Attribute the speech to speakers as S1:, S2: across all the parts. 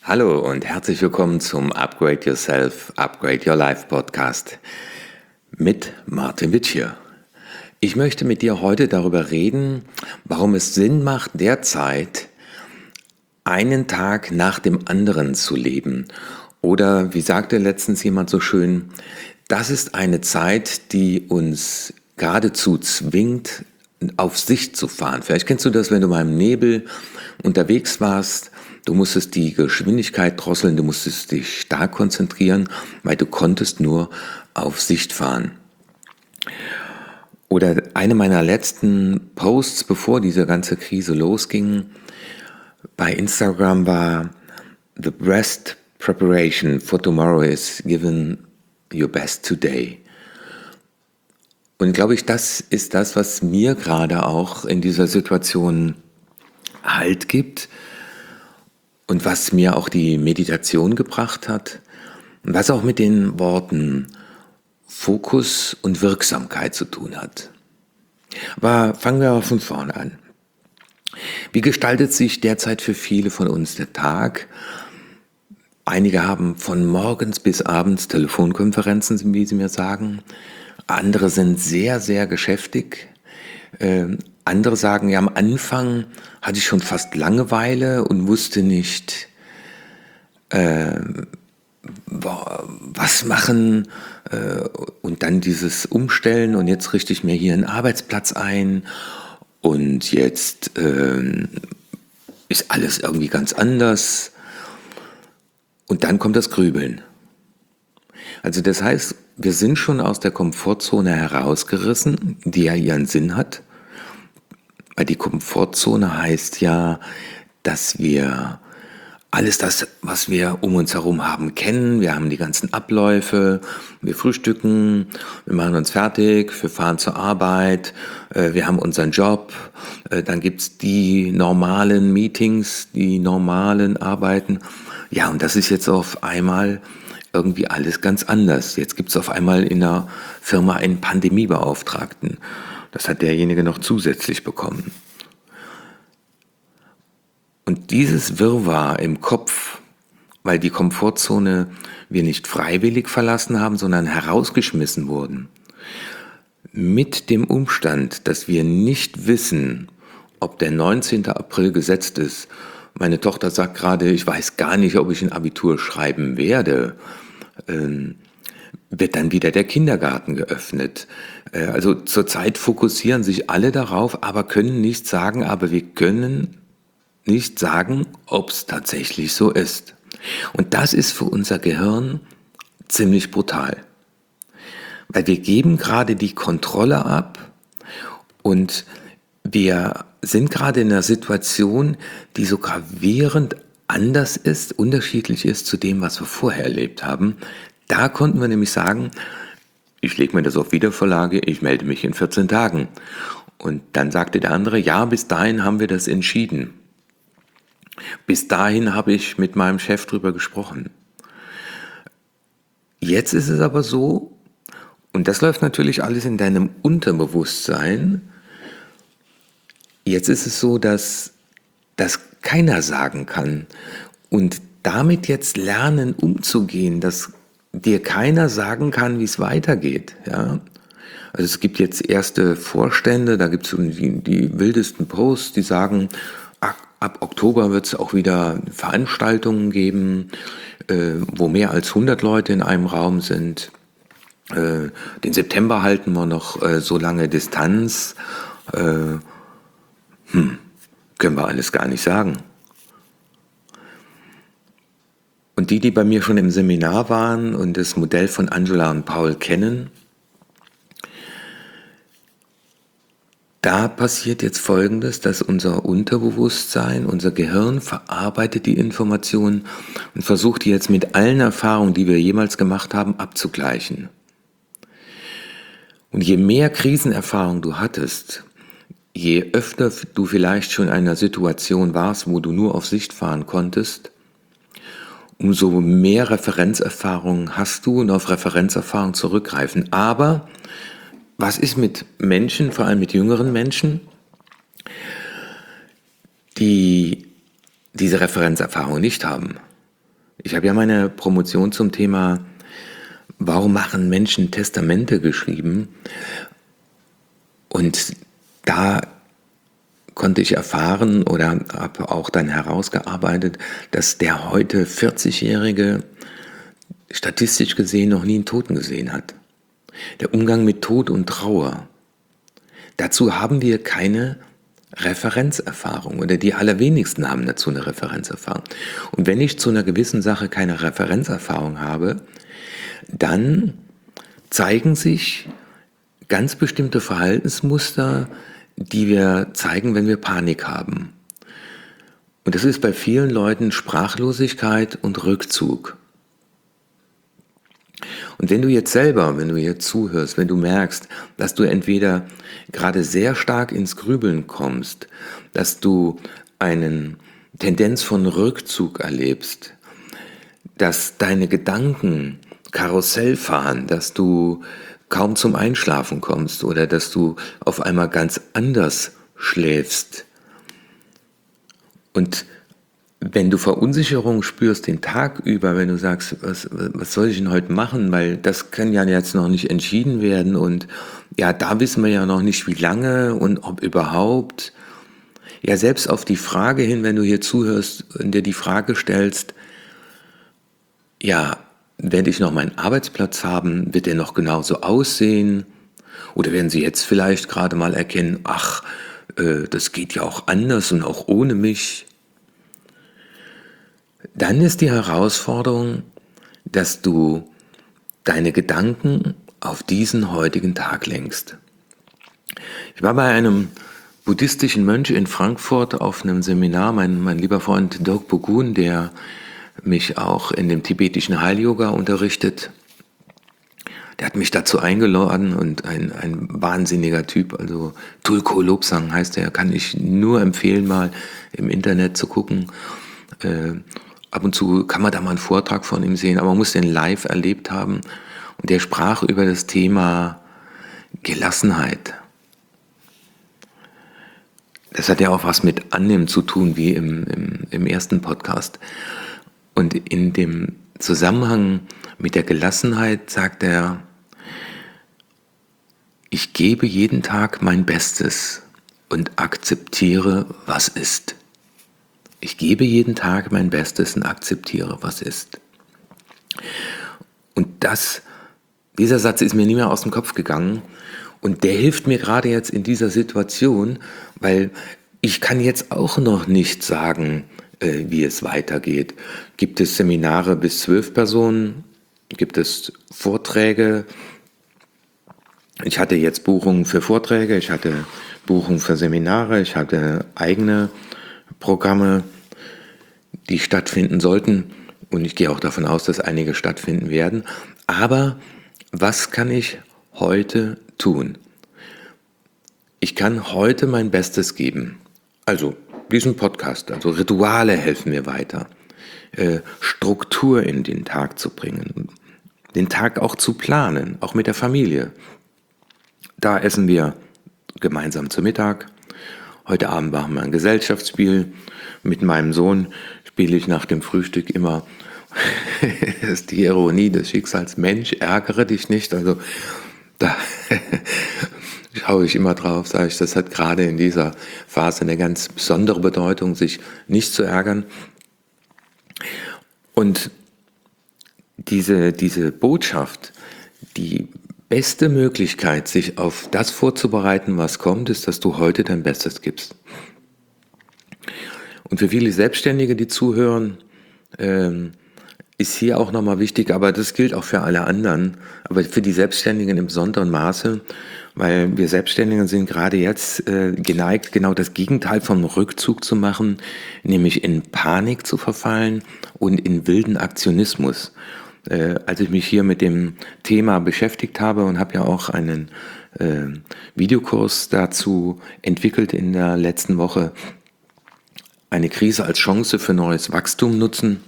S1: Hallo und herzlich willkommen zum Upgrade Yourself, Upgrade Your Life Podcast mit Martin Witsch hier. Ich möchte mit dir heute darüber reden, warum es Sinn macht, derzeit einen Tag nach dem anderen zu leben. Oder wie sagte letztens jemand so schön, das ist eine Zeit, die uns geradezu zwingt, auf Sicht zu fahren. Vielleicht kennst du das, wenn du mal im Nebel unterwegs warst. Du musstest die Geschwindigkeit drosseln, du musstest dich stark konzentrieren, weil du konntest nur auf Sicht fahren. Oder eine meiner letzten Posts, bevor diese ganze Krise losging, bei Instagram war: The best preparation for tomorrow is given your best today. Und glaube ich, das ist das, was mir gerade auch in dieser Situation Halt gibt und was mir auch die Meditation gebracht hat und was auch mit den Worten Fokus und Wirksamkeit zu tun hat. Aber fangen wir mal von vorne an. Wie gestaltet sich derzeit für viele von uns der Tag? Einige haben von morgens bis abends Telefonkonferenzen, wie sie mir sagen. Andere sind sehr, sehr geschäftig. Andere sagen, ja, am Anfang hatte ich schon fast Langeweile und wusste nicht, was machen, und dann dieses Umstellen und jetzt richte ich mir hier einen Arbeitsplatz ein und jetzt ist alles irgendwie ganz anders und dann kommt das Grübeln. Also das heißt, wir sind schon aus der Komfortzone herausgerissen, die ja ihren Sinn hat. Weil die Komfortzone heißt ja, dass wir alles das, was wir um uns herum haben, kennen. Wir haben die ganzen Abläufe, wir frühstücken, wir machen uns fertig, wir fahren zur Arbeit, wir haben unseren Job, dann gibt's die normalen Meetings, die normalen Arbeiten. Ja, und das ist jetzt auf einmal irgendwie alles ganz anders. Jetzt gibt's auf einmal in der Firma einen Pandemiebeauftragten. Das hat derjenige noch zusätzlich bekommen. Und dieses Wirrwarr im Kopf, weil die Komfortzone wir nicht freiwillig verlassen haben, sondern herausgeschmissen wurden, mit dem Umstand, dass wir nicht wissen, ob der 19. April gesetzt ist. Meine Tochter sagt gerade, ich weiß gar nicht, ob ich ein Abitur schreiben werde. Wird dann wieder der Kindergarten geöffnet. Also zurzeit fokussieren sich alle darauf, aber können nicht sagen, aber wir können nicht sagen, ob es tatsächlich so ist. Und das ist für unser Gehirn ziemlich brutal. Weil wir geben gerade die Kontrolle ab und wir sind gerade in einer Situation, die so gravierend anders ist, unterschiedlich ist zu dem, was wir vorher erlebt haben. Da konnten wir nämlich sagen, ich lege mir das auf Wiedervorlage, ich melde mich in 14 Tagen. Und dann sagte der andere, ja, bis dahin haben wir das entschieden. Bis dahin habe ich mit meinem Chef drüber gesprochen. Jetzt ist es aber so, und das läuft natürlich alles in deinem Unterbewusstsein, jetzt ist es so, dass das keiner sagen kann. Und damit jetzt lernen, umzugehen, dass dir keiner sagen kann, wie es weitergeht. Ja? Also es gibt jetzt erste Vorstände, da gibt es die wildesten Posts, die sagen, ab Oktober wird es auch wieder Veranstaltungen geben, wo mehr als 100 Leute in einem Raum sind. Den September halten wir noch so lange Distanz. Können wir alles gar nicht sagen. Und die bei mir schon im Seminar waren und das Modell von Angela und Paul kennen, da passiert jetzt Folgendes, dass unser Unterbewusstsein, unser Gehirn verarbeitet die Informationen und versucht die jetzt mit allen Erfahrungen, die wir jemals gemacht haben, abzugleichen. Und je mehr Krisenerfahrung du hattest, je öfter du vielleicht schon in einer Situation warst, wo du nur auf Sicht fahren konntest, umso mehr Referenzerfahrung hast du und auf Referenzerfahrung zurückgreifen. Aber was ist mit Menschen, vor allem mit jüngeren Menschen, die diese Referenzerfahrung nicht haben? Ich habe ja meine Promotion zum Thema Warum machen Menschen Testamente geschrieben? Und da konnte ich erfahren oder habe auch dann herausgearbeitet, dass der heute 40-Jährige statistisch gesehen noch nie einen Toten gesehen hat. Der Umgang mit Tod und Trauer. Dazu haben wir keine Referenzerfahrung oder die allerwenigsten haben dazu eine Referenzerfahrung. Und wenn ich zu einer gewissen Sache keine Referenzerfahrung habe, dann zeigen sich ganz bestimmte Verhaltensmuster, die wir zeigen, wenn wir Panik haben. Und das ist bei vielen Leuten Sprachlosigkeit und Rückzug. Und wenn du jetzt selber, wenn du hier zuhörst, wenn du merkst, dass du entweder gerade sehr stark ins Grübeln kommst, dass du eine Tendenz von Rückzug erlebst, dass deine Gedanken Karussell fahren, dass du kaum zum Einschlafen kommst oder dass du auf einmal ganz anders schläfst. Und wenn du Verunsicherung spürst den Tag über, wenn du sagst, was soll ich denn heute machen, weil das kann ja jetzt noch nicht entschieden werden und ja, da wissen wir ja noch nicht, wie lange und ob überhaupt. Ja, selbst auf die Frage hin, wenn du hier zuhörst und dir die Frage stellst, ja, werde ich noch meinen Arbeitsplatz haben? Wird der noch genauso aussehen? Oder werden Sie jetzt vielleicht gerade mal erkennen, ach, das geht ja auch anders und auch ohne mich? Dann ist die Herausforderung, dass du deine Gedanken auf diesen heutigen Tag lenkst. Ich war bei einem buddhistischen Mönch in Frankfurt auf einem Seminar, mein lieber Freund Dirk Bogun, der mich auch in dem tibetischen Heil-Yoga unterrichtet. Der hat mich dazu eingeladen und ein wahnsinniger Typ, also Tulko Lobsang heißt er, kann ich nur empfehlen, mal im Internet zu gucken. Ab und zu kann man da mal einen Vortrag von ihm sehen, aber man muss den live erlebt haben. Und der sprach über das Thema Gelassenheit. Das hat ja auch was mit Annehmen zu tun, wie im ersten Podcast. Und in dem Zusammenhang mit der Gelassenheit sagt er, ich gebe jeden Tag mein Bestes und akzeptiere, was ist. Ich gebe jeden Tag mein Bestes und akzeptiere, was ist. Und dieser Satz ist mir nie mehr aus dem Kopf gegangen. Und der hilft mir gerade jetzt in dieser Situation, weil ich kann jetzt auch noch nicht sagen, wie es weitergeht. Gibt es Seminare bis 12 Personen? Gibt es Vorträge? Ich hatte jetzt Buchungen für Vorträge, ich hatte Buchungen für Seminare, ich hatte eigene Programme, die stattfinden sollten. Und ich gehe auch davon aus, dass einige stattfinden werden. Aber was kann ich heute tun? Ich kann heute mein Bestes geben. Also diesen Podcast, also Rituale helfen mir weiter. Struktur in den Tag zu bringen. Den Tag auch zu planen, auch mit der Familie. Da essen wir gemeinsam zu Mittag. Heute Abend machen wir ein Gesellschaftsspiel. Mit meinem Sohn spiele ich nach dem Frühstück immer, das ist die Ironie des Schicksals, Mensch, ärgere dich nicht. Also da schaue ich immer drauf, sage ich, das hat gerade in dieser Phase eine ganz besondere Bedeutung, sich nicht zu ärgern. Und diese Botschaft, die beste Möglichkeit, sich auf das vorzubereiten, was kommt, ist, dass du heute dein Bestes gibst. Und für viele Selbstständige, die zuhören, ist hier auch nochmal wichtig, aber das gilt auch für alle anderen, aber für die Selbstständigen im besonderen Maße, weil wir Selbstständigen sind gerade jetzt geneigt, genau das Gegenteil vom Rückzug zu machen, nämlich in Panik zu verfallen und in wilden Aktionismus. Als ich mich hier mit dem Thema beschäftigt habe und habe ja auch einen Videokurs dazu entwickelt in der letzten Woche, eine Krise als Chance für neues Wachstum nutzen,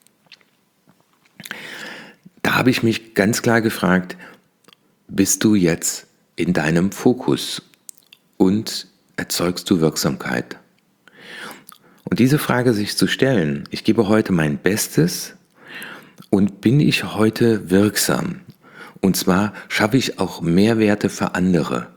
S1: da habe ich mich ganz klar gefragt, bist du jetzt in deinem Fokus und erzeugst du Wirksamkeit? Und diese Frage sich zu stellen, ich gebe heute mein Bestes und bin ich heute wirksam? Und zwar schaffe ich auch Mehrwerte für andere.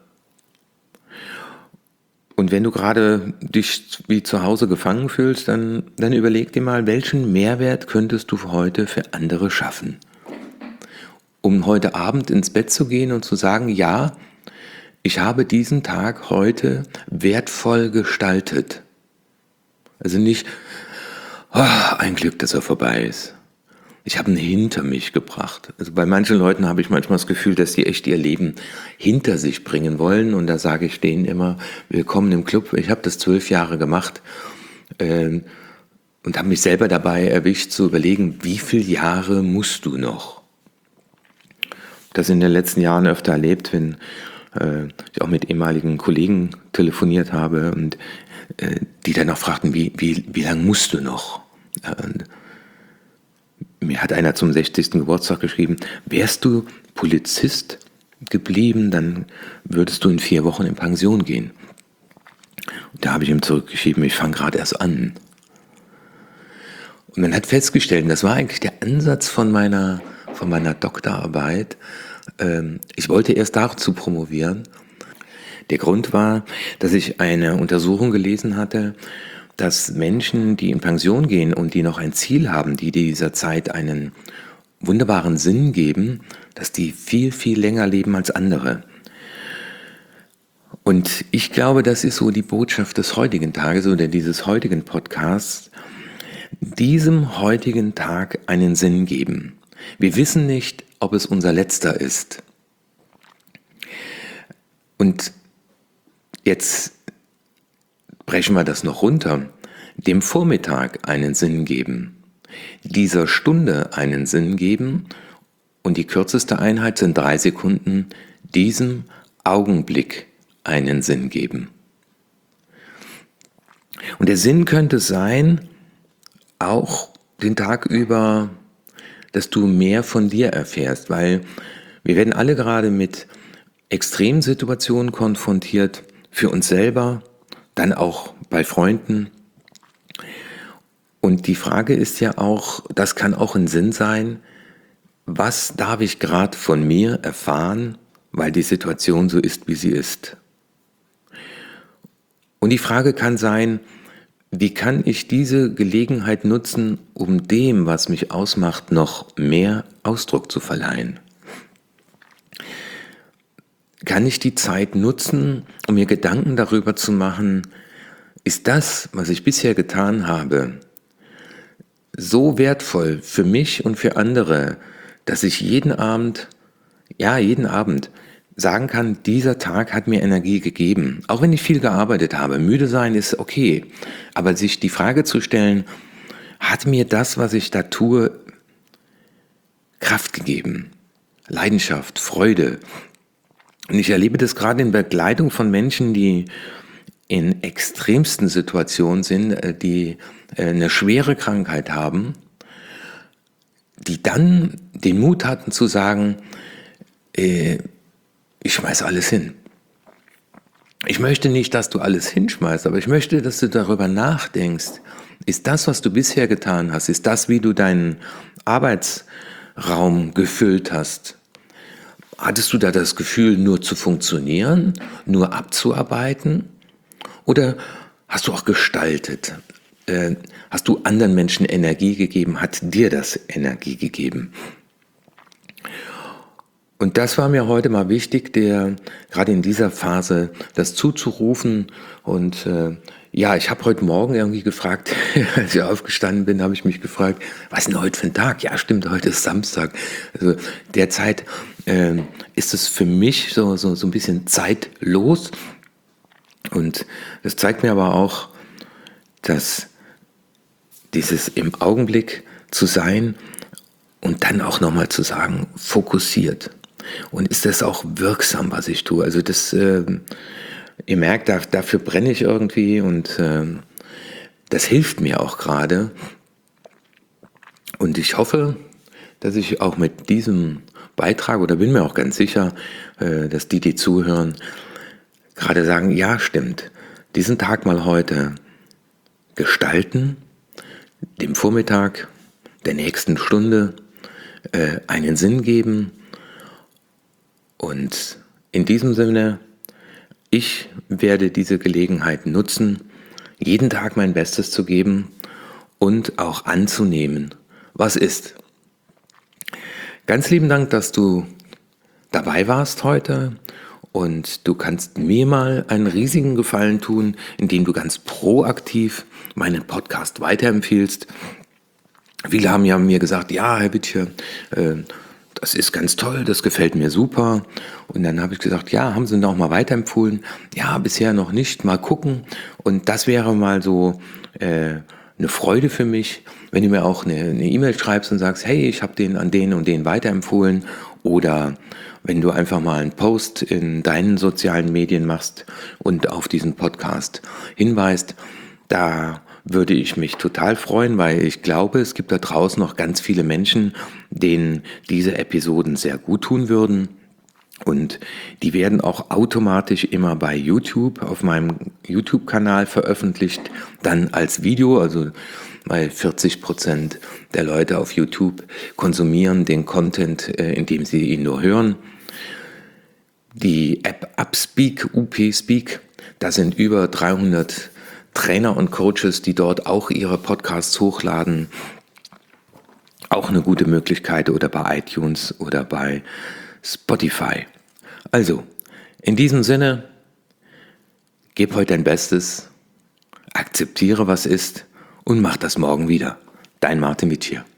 S1: Und wenn du gerade dich wie zu Hause gefangen fühlst, dann überleg dir mal, welchen Mehrwert könntest du heute für andere schaffen? Um heute Abend ins Bett zu gehen und zu sagen, ja, ich habe diesen Tag heute wertvoll gestaltet. Also nicht, ein Glück, dass er vorbei ist. Ich habe ihn hinter mich gebracht. Also bei manchen Leuten habe ich manchmal das Gefühl, dass sie echt ihr Leben hinter sich bringen wollen. Und da sage ich denen immer, willkommen im Club. Ich habe das 12 Jahre gemacht und habe mich selber dabei erwischt zu überlegen, wie viele Jahre musst du noch? Das in den letzten Jahren öfter erlebt, wenn ich auch mit ehemaligen Kollegen telefoniert habe und die dann auch fragten, wie lange musst du noch? Mir hat einer zum 60. Geburtstag geschrieben, wärst du Polizist geblieben, dann würdest du in 4 Wochen in Pension gehen. Und da habe ich ihm zurückgeschrieben, ich fange gerade erst an. Und man hat festgestellt, das war eigentlich der Ansatz von meiner Doktorarbeit. Ich wollte erst dazu promovieren. Der Grund war, dass ich eine Untersuchung gelesen hatte, dass Menschen, die in Pension gehen und die noch ein Ziel haben, die dieser Zeit einen wunderbaren Sinn geben, dass die viel, viel länger leben als andere. Und ich glaube, das ist so die Botschaft des heutigen Tages oder dieses heutigen Podcasts, diesem heutigen Tag einen Sinn geben. Wir wissen nicht, ob es unser letzter ist. Und jetzt brechen wir das noch runter, dem Vormittag einen Sinn geben, dieser Stunde einen Sinn geben und die kürzeste Einheit sind 3 Sekunden, diesem Augenblick einen Sinn geben. Und der Sinn könnte sein, auch den Tag über, dass du mehr von dir erfährst, weil wir werden alle gerade mit Extremsituationen konfrontiert, für uns selber, dann auch bei Freunden. Und die Frage ist ja auch, das kann auch ein Sinn sein, was darf ich gerade von mir erfahren, weil die Situation so ist, wie sie ist. Und die Frage kann sein, wie kann ich diese Gelegenheit nutzen, um dem, was mich ausmacht, noch mehr Ausdruck zu verleihen? Kann ich die Zeit nutzen, um mir Gedanken darüber zu machen, ist das, was ich bisher getan habe, so wertvoll für mich und für andere, dass ich jeden Abend sagen kann, dieser Tag hat mir Energie gegeben. Auch wenn ich viel gearbeitet habe. Müde sein ist okay. Aber sich die Frage zu stellen, hat mir das, was ich da tue, Kraft gegeben? Leidenschaft, Freude. Und ich erlebe das gerade in Begleitung von Menschen, die in extremsten Situationen sind, die eine schwere Krankheit haben, die dann den Mut hatten zu sagen, ich schmeiß alles hin. Ich möchte nicht, dass du alles hinschmeißt, aber ich möchte, dass du darüber nachdenkst. Ist das, was du bisher getan hast, ist das, wie du deinen Arbeitsraum gefüllt hast? Hattest du da das Gefühl, nur zu funktionieren, nur abzuarbeiten? Oder hast du auch gestaltet? Hast du anderen Menschen Energie gegeben? Hat dir das Energie gegeben? Und das war mir heute mal wichtig, gerade in dieser Phase das zuzurufen. Und ich habe heute Morgen irgendwie gefragt, als ich aufgestanden bin, habe ich mich gefragt, was ist denn heute für ein Tag? Ja, stimmt, heute ist Samstag. Also derzeit ist es für mich so ein bisschen zeitlos. Und das zeigt mir aber auch, dass dieses im Augenblick zu sein und dann auch nochmal zu sagen, fokussiert. Und ist das auch wirksam, was ich tue? Also das, ihr merkt, dafür brenne ich irgendwie und das hilft mir auch gerade. Und ich hoffe, dass ich auch mit diesem Beitrag, oder bin mir auch ganz sicher, dass die zuhören, gerade sagen, ja, stimmt, diesen Tag mal heute gestalten, dem Vormittag, der nächsten Stunde, einen Sinn geben. Und in diesem Sinne, ich werde diese Gelegenheit nutzen, jeden Tag mein Bestes zu geben und auch anzunehmen, was ist. Ganz lieben Dank, dass du dabei warst heute, und du kannst mir mal einen riesigen Gefallen tun, indem du ganz proaktiv meinen Podcast weiterempfiehlst. Viele haben ja mir gesagt, ja, Herr Wittche, das ist ganz toll, das gefällt mir super. Und dann habe ich gesagt, ja, haben Sie noch mal weiterempfohlen? Ja, bisher noch nicht, mal gucken. Und das wäre mal so eine Freude für mich, wenn du mir auch eine E-Mail schreibst und sagst, hey, ich habe den an den und den weiterempfohlen. Oder wenn du einfach mal einen Post in deinen sozialen Medien machst und auf diesen Podcast hinweist, da würde ich mich total freuen, weil ich glaube, es gibt da draußen noch ganz viele Menschen, denen diese Episoden sehr gut tun würden. Und die werden auch automatisch immer bei YouTube, auf meinem YouTube-Kanal veröffentlicht, dann als Video, also weil 40% der Leute auf YouTube konsumieren den Content, indem sie ihn nur hören. Die App Upspeak, UP-Speak, da sind über 300 Trainer und Coaches, die dort auch ihre Podcasts hochladen. Auch eine gute Möglichkeit, oder bei iTunes oder bei Spotify. Also, in diesem Sinne, gib heute dein Bestes, akzeptiere, was ist, und mach das morgen wieder. Dein Martin Witt hier.